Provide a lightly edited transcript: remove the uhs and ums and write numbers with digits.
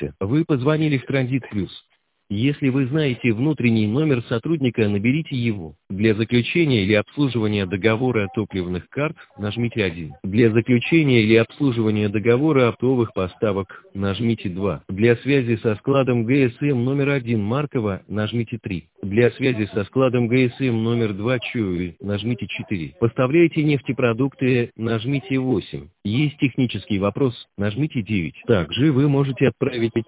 Вы позвонили в Транзит Плюс. Если вы знаете внутренний номер сотрудника, наберите его. Для заключения или обслуживания договора топливных карт нажмите 1. Для заключения или обслуживания договора оптовых поставок нажмите 2. Для связи со складом ГСМ номер 1 Маркова нажмите 3. Для связи со складом ГСМ номер 2 Чуи нажмите 4. Поставляете нефтепродукты, нажмите 8. Есть технический вопрос, нажмите 9. Также вы можете отправить